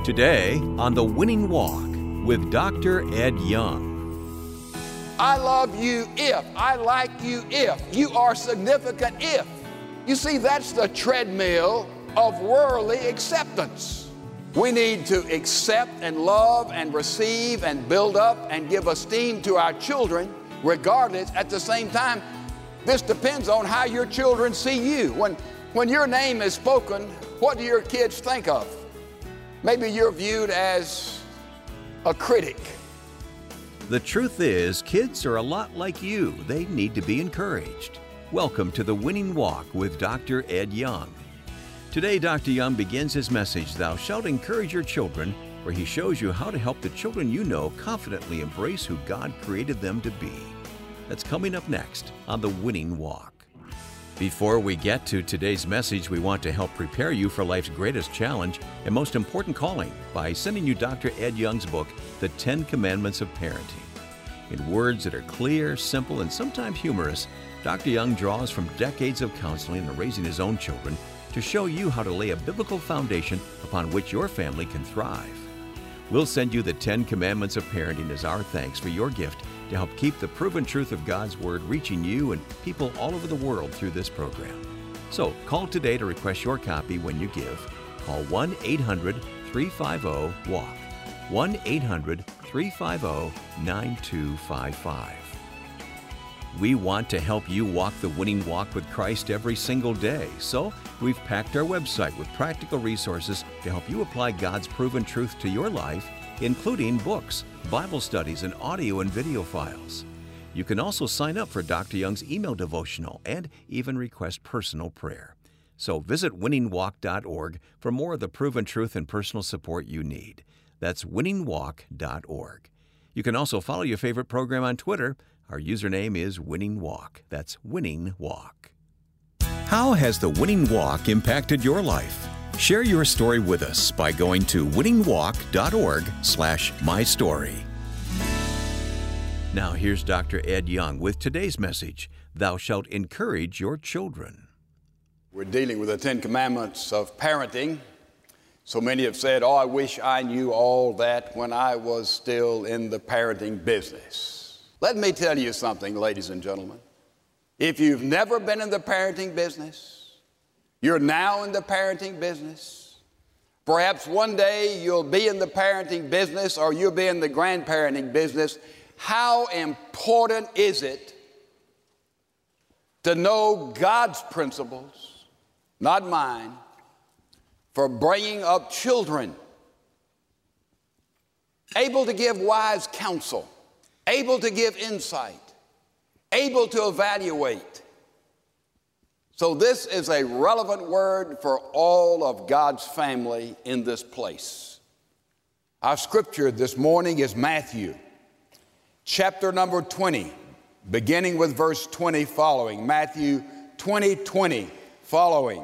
Today on The Winning Walk with Dr. Ed Young. I love you if, I like you if, you are significant if. You see, that's the treadmill of worldly acceptance. We need to accept and love and receive and build up and give esteem to our children, regardless. At the same time, this depends on how your children see you. When your name is spoken, what do your kids think of? Maybe you're viewed as a critic. The truth is, kids are a lot like you. They need to be encouraged. Welcome to The Winning Walk with Dr. Ed Young. Today, Dr. Young begins his message, Thou Shalt Encourage Your Children, where he shows you how to help the children you know confidently embrace who God created them to be. That's coming up next on The Winning Walk. Before we get to today's message, we want to help prepare you for life's greatest challenge and most important calling by sending you Dr. Ed Young's book, The 10 Commandments of Parenting. In words that are clear, simple, and sometimes humorous, Dr. Young draws from decades of counseling and raising his own children to show you how to lay a biblical foundation upon which your family can thrive. We'll send you the 10 Commandments of Parenting as our thanks for your gift to help keep the proven truth of God's Word reaching you and people all over the world through this program. So call today to request your copy when you give. Call 1-800-350-WALK, 1-800-350-9255. We want to help you walk the winning walk with Christ every single day, so we've packed our website with practical resources to help you apply God's proven truth to your life, including books, Bible studies, and audio and video files. You can also sign up for Dr. Young's email devotional and even request personal prayer. So visit winningwalk.org for more of the proven truth and personal support you need. That's winningwalk.org. You can also follow your favorite program on Twitter. Our username is Winning Walk. That's Winning Walk. How has the Winning Walk impacted your life? Share your story with us by going to winningwalk.org/mystory. Now here's Dr. Ed Young with today's message, Thou Shalt Encourage Your Children. We're dealing with the 10 Commandments of parenting. So many have said, I wish I knew all that when I was still in the parenting business. Let me tell you something, ladies and gentlemen. If you've never been in the parenting business, you're now in the parenting business. Perhaps one day you'll be in the parenting business or you'll be in the grandparenting business. How important is it to know God's principles, not mine, for bringing up children, able to give wise counsel, able to give insight, able to evaluate. So this is a relevant word for all of God's family in this place. Our scripture this morning is Matthew, chapter number 20, beginning with verse 20 following. Matthew 20:20 following.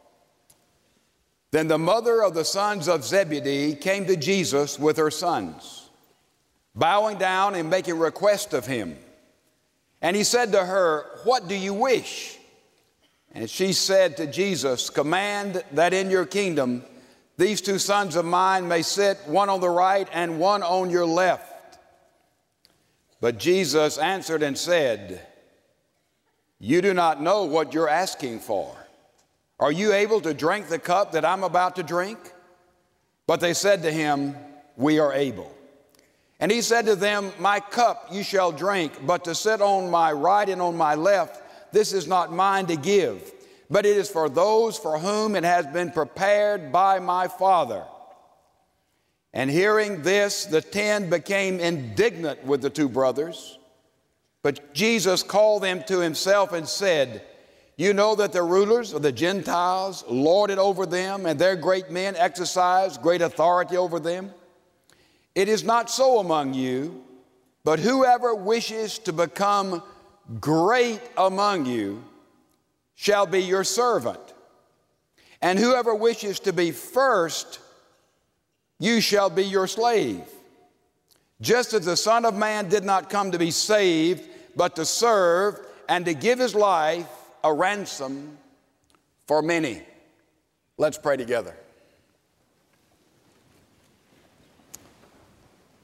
Then the mother of the sons of Zebedee came to Jesus with her sons, bowing down and making request of him. And he said to her, What do you wish? And she said to Jesus, Command that in your kingdom these two sons of mine may sit, one on the right and one on your left. But Jesus answered and said, You do not know what you're asking for. Are you able to drink the cup that I'm about to drink? But they said to him, We are able. And he said to them, My cup you shall drink, but to sit on my right and on my left, this is not mine to give, but it is for those for whom it has been prepared by my Father. And hearing this, the 10 became indignant with the two brothers. But Jesus called them to himself and said, You know that the rulers of the Gentiles lord it over them, and their great men exercise great authority over them. It is not so among you, but whoever wishes to become great among you shall be your servant. And whoever wishes to be first, you shall be your slave. Just as the Son of Man did not come to be saved, but to serve and to give his life a ransom for many. Let's pray together.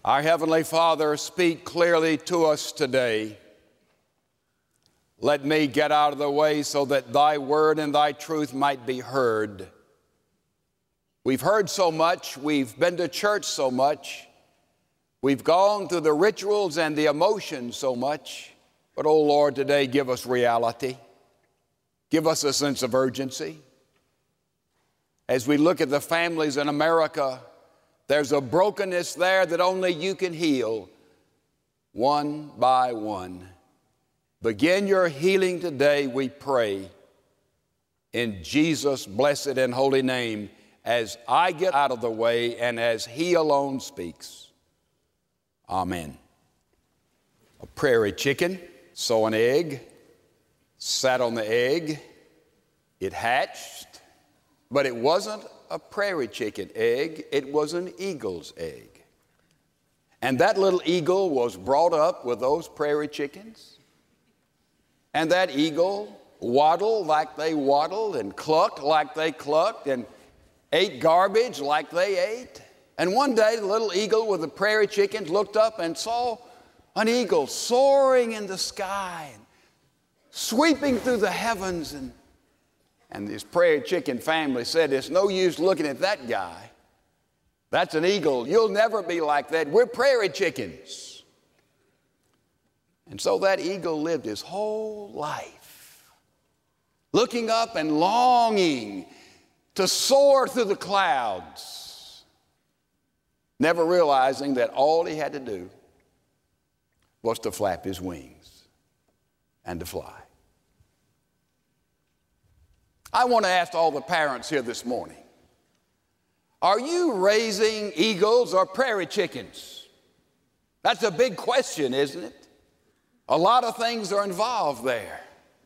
Our Heavenly Father, speak clearly to us today. Let me get out of the way so that thy word and thy truth might be heard. We've heard so much, we've been to church so much, we've gone through the rituals and the emotions so much, but oh Lord, today give us reality. Give us a sense of urgency. As we look at the families in America, there's a brokenness there that only you can heal, one by one. Begin your healing today, we pray, in Jesus' blessed and holy name, as I get out of the way and as He alone speaks. Amen. A prairie chicken saw an egg, sat on the egg, it hatched, but it wasn't a prairie chicken egg, it was an eagle's egg. And that little eagle was brought up with those prairie chickens. And that eagle waddled like they waddled and clucked like they clucked and ate garbage like they ate. And one day the little eagle with the prairie chickens looked up and saw an eagle soaring in the sky and sweeping through the heavens. And this prairie chicken family said, it's no use looking at that guy. That's an eagle. You'll never be like that. We're prairie chickens. And so that eagle lived his whole life looking up and longing to soar through the clouds, never realizing that all he had to do was to flap his wings and to fly. I want to ask all the parents here this morning, are you raising eagles or prairie chickens? That's a big question, isn't it? A lot of things are involved there.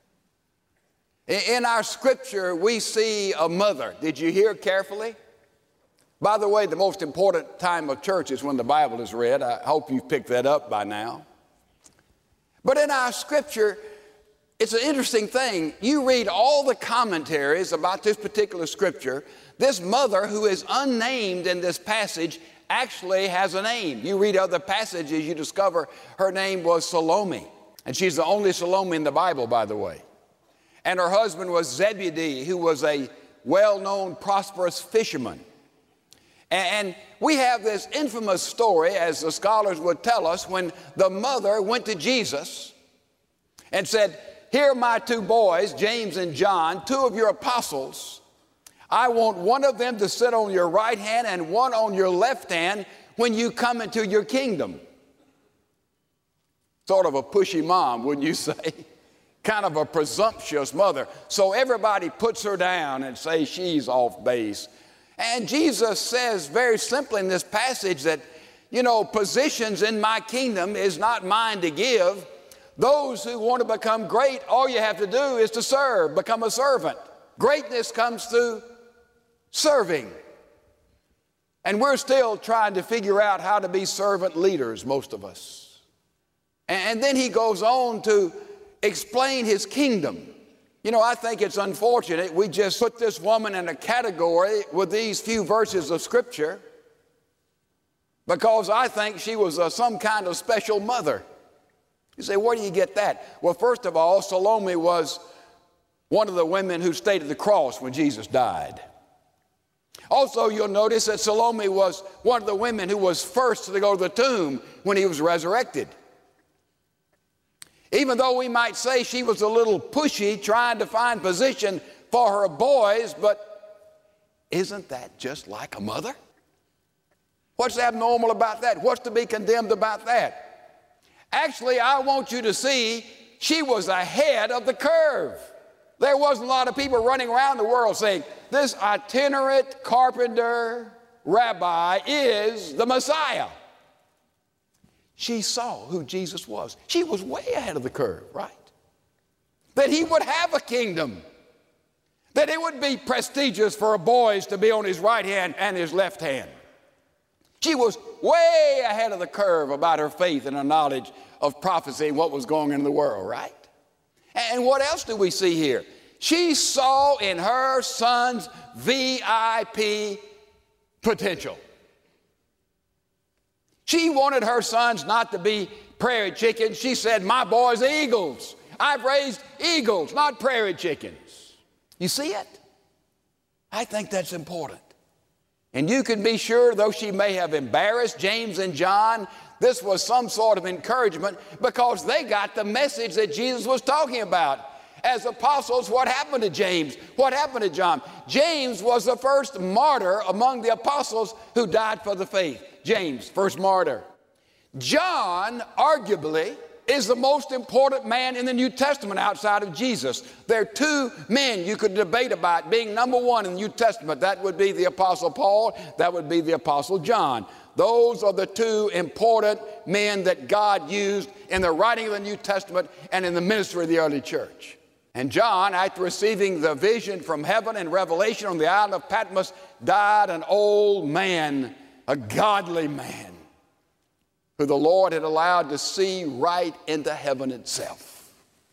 In our scripture, we see a mother. Did you hear carefully? By the way, the most important time of church is when the Bible is read. I hope you've picked that up by now. But in our scripture, it's an interesting thing. You read all the commentaries about this particular scripture. This mother, who is unnamed in this passage, actually has a name. You read other passages, you discover her name was Salome. And she's the only Salome in the Bible, by the way. And her husband was Zebedee, who was a well-known, prosperous fisherman. And we have this infamous story, as the scholars would tell us, when the mother went to Jesus and said, here are my two boys, James and John, two of your apostles. I want one of them to sit on your right hand and one on your left hand when you come into your kingdom. Sort of a pushy mom, wouldn't you say? Kind of a presumptuous mother. So everybody puts her down and say she's off base. And Jesus says very simply in this passage that, you know, positions in my kingdom is not mine to give. Those who want to become great, all you have to do is to serve, become a servant. Greatness comes through serving. And we're still trying to figure out how to be servant leaders, most of us. And then he goes on to explain his kingdom. You know, I think it's unfortunate we just put this woman in a category with these few verses of Scripture because I think she was some kind of special mother. You say, where do you get that? Well, first of all, Salome was one of the women who stayed at the cross when Jesus died. Also, you'll notice that Salome was one of the women who was first to go to the tomb when he was resurrected. Even though we might say she was a little pushy trying to find position for her boys, but isn't that just like a mother? What's abnormal about that? What's to be condemned about that? Actually, I want you to see she was ahead of the curve. There wasn't a lot of people running around the world saying, this itinerant carpenter rabbi is the Messiah. She saw who Jesus was. She was way ahead of the curve, right? That he would have a kingdom. That it would be prestigious for boys to be on his right hand and his left hand. She was way ahead of the curve about her faith and her knowledge of prophecy and what was going on in the world, right? And what else do we see here? She saw in her son's VIP potential. She wanted her sons not to be prairie chickens. She said, my boys are eagles. I've raised eagles, not prairie chickens. You see it? I think that's important. And you can be sure, though she may have embarrassed James and John, this was some sort of encouragement because they got the message that Jesus was talking about. As apostles, what happened to James? What happened to John? James was the first martyr among the apostles who died for the faith. James, first martyr. John, arguably, is the most important man in the New Testament outside of Jesus. There are two men you could debate about being number one in the New Testament. That would be the Apostle Paul. That would be the Apostle John. Those are the two important men that God used in the writing of the New Testament and in the ministry of the early church. And John, after receiving the vision from heaven and revelation on the island of Patmos, died an old man, a godly man, who the Lord had allowed to see right into heaven itself.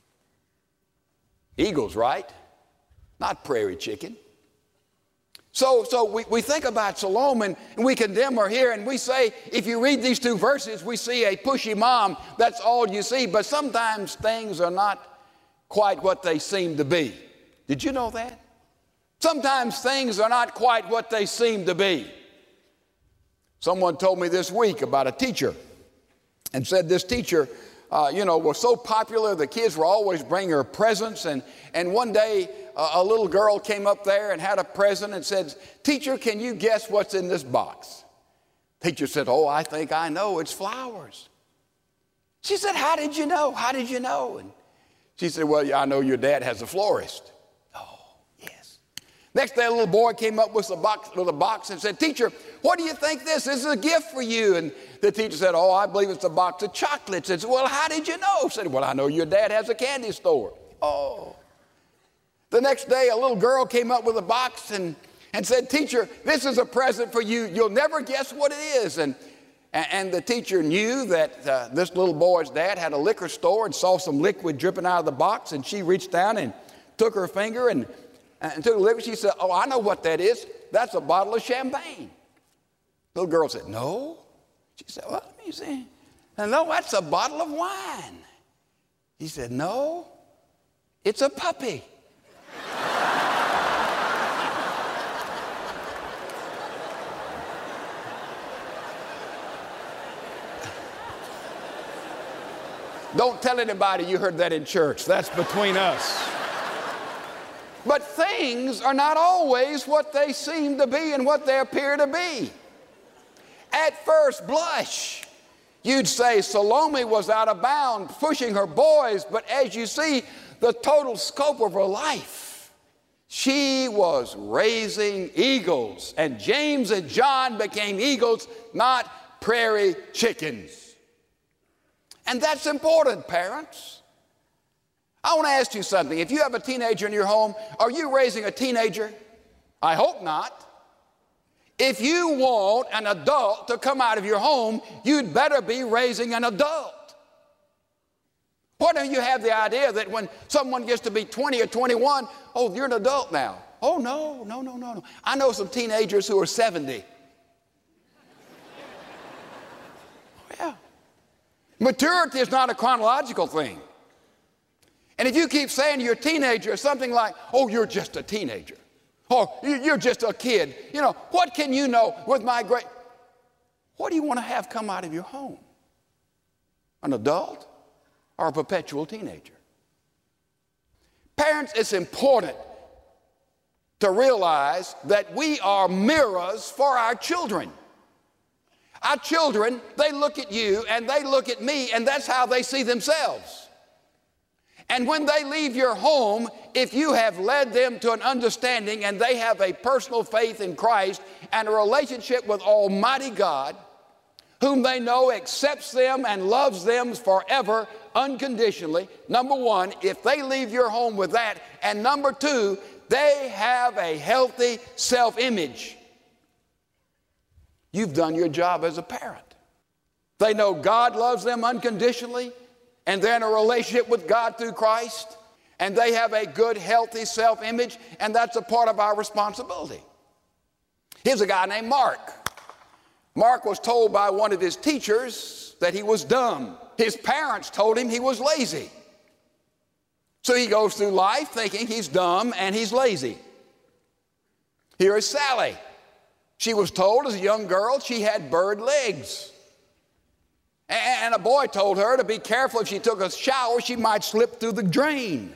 Eagles, right? Not prairie chicken. So we think about Salome and we condemn her here and we say, if you read these two verses, we see a pushy mom. That's all you see. But sometimes things are not quite what they seem to be. Did you know that? Sometimes things are not quite what they seem to be. Someone told me this week about a teacher and said this teacher, was so popular, the kids were always bringing her presents. And one day, a little girl came up there and had a present and said, teacher, can you guess what's in this box? Teacher said, oh, I think I know. It's flowers. She said, how did you know? How did you know? And she said, well, I know your dad has a florist. Oh, yes. Next day, a little boy came up with a box and said, teacher, what do you think this is? This is a gift for you. And the teacher said, oh, I believe it's a box of chocolates. And said, well, how did you know? Said, well, I know your dad has a candy store. Oh. The next day, a little girl came up with a box and said, teacher, this is a present for you. You'll never guess what it is. And the teacher knew that this little boy's dad had a liquor store and saw some liquid dripping out of the box. And she reached down and took her finger and took the liquid. She said, oh, I know what that is. That's a bottle of champagne. Little girl said, no. She said, well, let me see. No, that's a bottle of wine. He said, no, it's a puppy. Don't tell anybody you heard that in church. That's between us. But things are not always what they seem to be and what they appear to be. At first blush, you'd say Salome was out of bounds, pushing her boys, but as you see the total scope of her life, she was raising eagles, and James and John became eagles, not prairie chickens. And that's important, parents. I want to ask you something. If you have a teenager in your home, are you raising a teenager? I hope not. If you want an adult to come out of your home, you'd better be raising an adult. Why don't you have the idea that when someone gets to be 20 or 21, oh, you're an adult now? Oh, no. I know some teenagers who are 70. Yeah. Maturity is not a chronological thing. And if you keep saying to your teenager something like, oh, you're just a teenager, or you're just a kid, what can you know with my great... What do you want to have come out of your home? An adult or a perpetual teenager? Parents, it's important to realize that we are mirrors for our children. Our children, they look at you and they look at me, and that's how they see themselves. And when they leave your home, if you have led them to an understanding and they have a personal faith in Christ and a relationship with Almighty God, whom they know accepts them and loves them forever, unconditionally, number one, if they leave your home with that, and number two, they have a healthy self-image, you've done your job as a parent. They know God loves them unconditionally, and they're in a relationship with God through Christ, and they have a good, healthy self-image, and that's a part of our responsibility. Here's a guy named Mark. Mark was told by one of his teachers that he was dumb. His parents told him he was lazy. So he goes through life thinking he's dumb and he's lazy. Here is Sally. She was told as a young girl she had bird legs. And a boy told her to be careful if she took a shower, she might slip through the drain.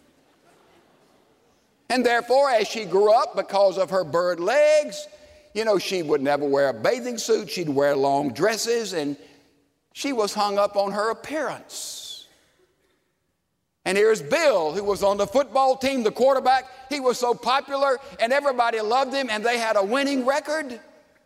And therefore, as she grew up, because of her bird legs, she would never wear a bathing suit. She'd wear long dresses, and she was hung up on her appearance. And here's Bill, who was on the football team, the quarterback. He was so popular, and everybody loved him, and they had a winning record.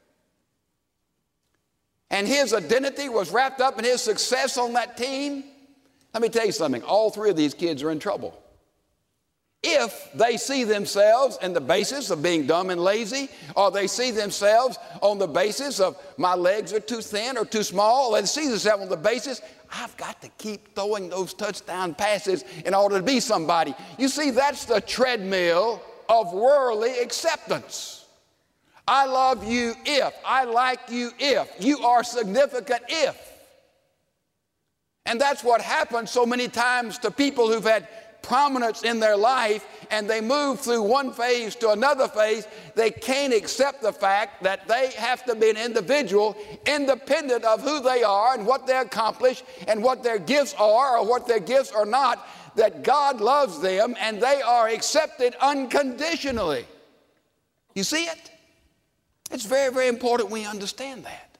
And his identity was wrapped up in his success on that team. Let me tell you something. All three of these kids are in trouble. If they see themselves on the basis of being dumb and lazy, or they see themselves on the basis of my legs are too thin or too small, or they see themselves on the basis, I've got to keep throwing those touchdown passes in order to be somebody. You see, that's the treadmill of worldly acceptance. I love you if, I like you if, you are significant if. And that's what happens so many times to people who've had prominence in their life, and they move through one phase to another phase. They can't accept the fact that they have to be an individual independent of who they are and what they accomplish and what their gifts are or what their gifts are not, that God loves them and they are accepted unconditionally. You see it? It's very, very important we understand that.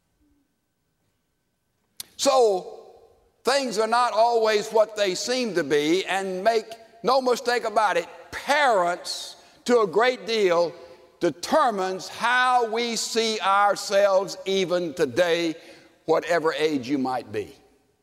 So, things are not always what they seem to be, and make no mistake about it, parents, to a great deal, determines how we see ourselves even today, whatever age you might be.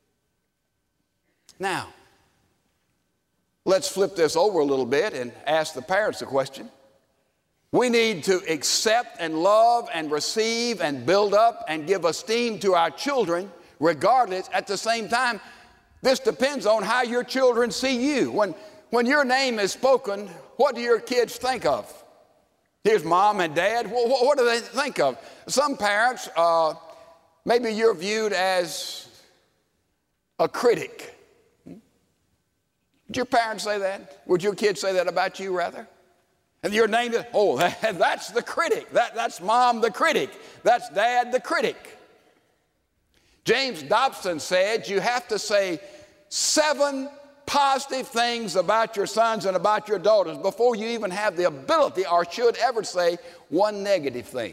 Now, let's flip this over a little bit and ask the parents a question. We need to accept and love and receive and build up and give esteem to our children, regardless. At the same time, this depends on how your children see you. When your name is spoken, what do your kids think of? Here's mom and dad. What do they think of? Some parents, maybe you're viewed as a critic. Did your parents say that? Would your kids say that about you, rather? And your name is, that's the critic. That's mom the critic. That's dad the critic. James Dobson said you have to say 7 positive things about your sons and about your daughters before you even have the ability or should ever say one negative thing.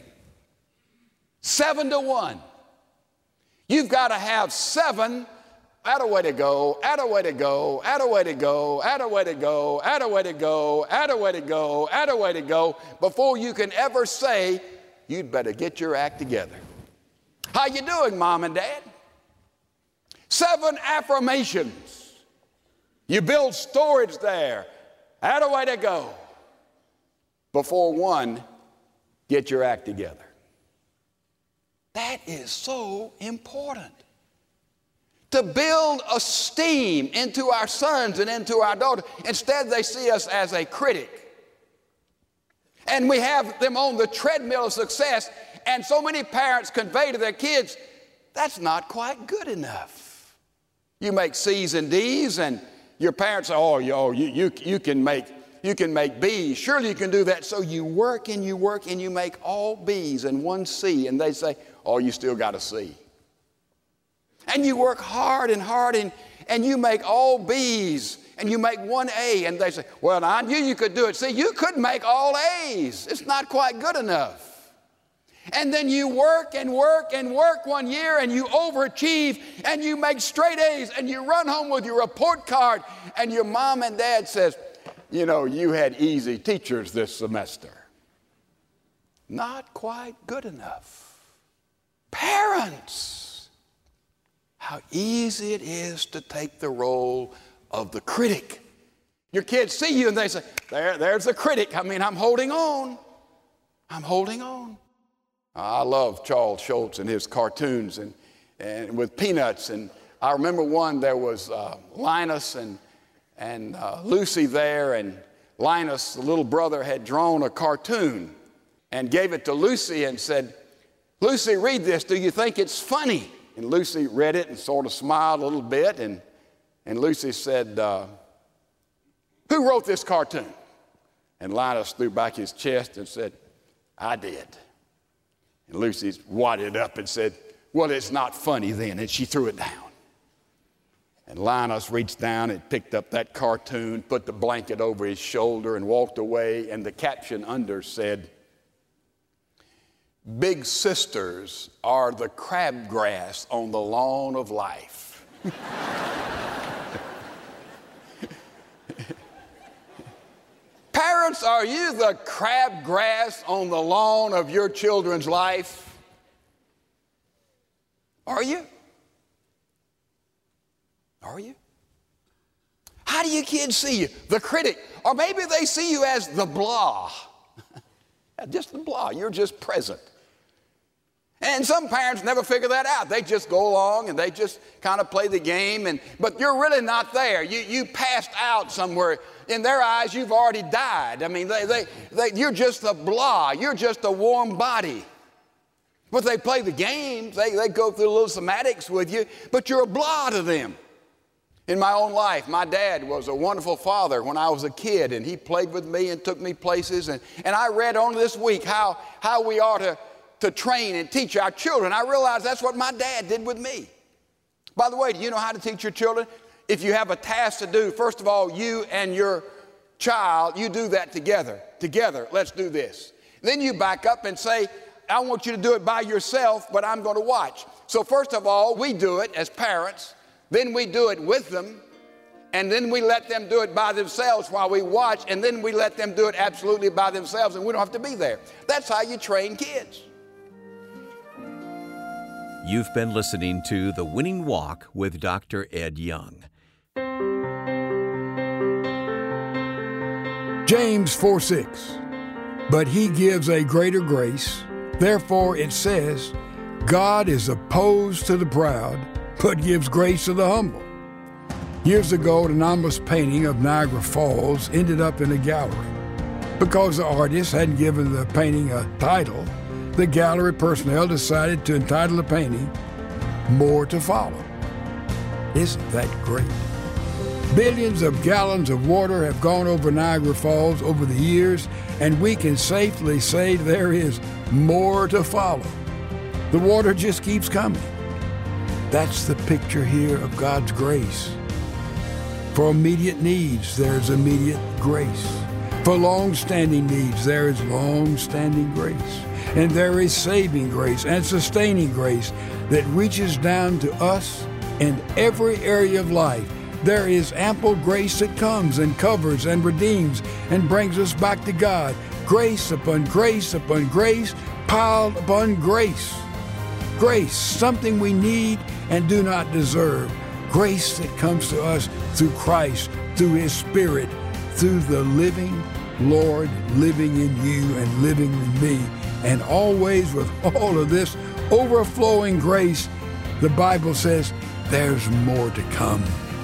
7 to 1. You've got to have 7, add a way to go, add a way to go, add a way to go, add a way to go, add a way to go, add a way to go, add a way to go, before you can ever say, you'd better get your act together. How you doing, mom and dad? 7 affirmations. You build storage there. Add a way to go. Before 1, get your act together. That is so important. To build esteem into our sons and into our daughters. Instead, they see us as a critic. And we have them on the treadmill of success. And so many parents convey to their kids, that's not quite good enough. You make C's and D's, and your parents say, you can make B's. Surely you can do that. So you work and you work and you make all B's and 1 C. And they say, you still got a C. And you work hard and hard and you make all B's and you make 1 A. And they say, well, I knew you could do it. See, you could make all A's. It's not quite good enough. And then you work and work and work 1 year and you overachieve and you make straight A's and you run home with your report card and your mom and dad says, you had easy teachers this semester. Not quite good enough. Parents, how easy it is to take the role of the critic. Your kids see you and they say, there's the critic. I'm holding on. I'm holding on. I love Charles Schulz and his cartoons and with Peanuts. And I remember one, there was Linus and Lucy there, and Linus, the little brother, had drawn a cartoon and gave it to Lucy and said, Lucy, read this. Do you think it's funny? And Lucy read it and sort of smiled a little bit. And Lucy said, who wrote this cartoon? And Linus threw back his chest and said, I did. And Lucy wadded up and said, well, it's not funny then. And she threw it down. And Linus reached down and picked up that cartoon, put the blanket over his shoulder and walked away. And the caption under said, big sisters are the crabgrass on the lawn of life. Parents, are you the crabgrass on the lawn of your children's life? Are you? Are you? How do your kids see you? The critic. Or maybe they see you as the blah. Just the blah. You're just present. And some parents never figure that out. They just go along and they just kind of play the game, but you're really not there. You passed out somewhere. In their eyes, you've already died. I mean, you're just a blah. You're just a warm body. But they play the games. They go through little somatics with you, but you're a blah to them. In my own life, my dad was a wonderful father when I was a kid, and he played with me and took me places. And I read on this week how we ought to train and teach our children. I realized that's what my dad did with me. By the way, do you know how to teach your children? If you have a task to do, first of all, you and your child, you do that together. Together, let's do this. Then you back up and say, I want you to do it by yourself, but I'm going to watch. So first of all, we do it as parents. Then we do it with them. And then we let them do it by themselves while we watch. And then we let them do it absolutely by themselves, and we don't have to be there. That's how you train kids. You've been listening to The Winning Walk with Dr. Ed Young. James 4:6. But he gives a greater grace. Therefore it says, God is opposed to the proud, but gives grace to the humble. Years ago, an anomalous painting of Niagara Falls ended up in a gallery. Because the artist hadn't given the painting a title, the gallery personnel decided to entitle the painting, More to Follow. Isn't that great? Billions of gallons of water have gone over Niagara Falls over the years, and we can safely say there is more to follow. The water just keeps coming. That's the picture here of God's grace. For immediate needs, there's immediate grace. For long-standing needs, there is long-standing grace. And there is saving grace and sustaining grace that reaches down to us in every area of life. There is ample grace that comes and covers and redeems and brings us back to God. Grace upon grace upon grace, piled upon grace. Grace, something we need and do not deserve. Grace that comes to us through Christ, through His Spirit, through the living Lord living in you and living in me. And always with all of this overflowing grace, the Bible says there's more to come.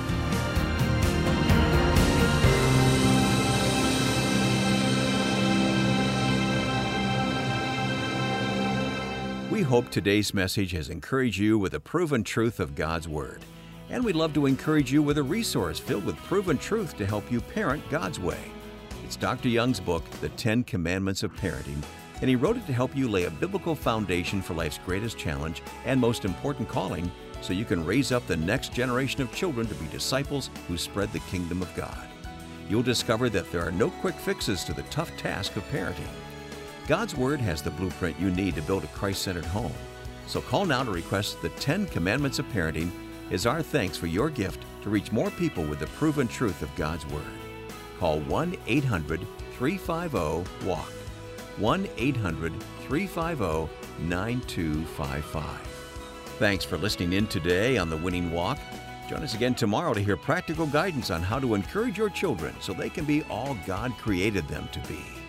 We hope today's message has encouraged you with the proven truth of God's Word. And we'd love to encourage you with a resource filled with proven truth to help you parent God's way. It's Dr. Young's book, The 10 Commandments of Parenting, and he wrote it to help you lay a biblical foundation for life's greatest challenge and most important calling, so you can raise up the next generation of children to be disciples who spread the kingdom of God. You'll discover that there are no quick fixes to the tough task of parenting. God's Word has the blueprint you need to build a Christ-centered home. So call now to request the 10 Commandments of Parenting as our thanks for your gift to reach more people with the proven truth of God's Word. Call 1-800-350-WALK, 1-800-350-9255. Thanks for listening in today on The Winning Walk. Join us again tomorrow to hear practical guidance on how to encourage your children so they can be all God created them to be.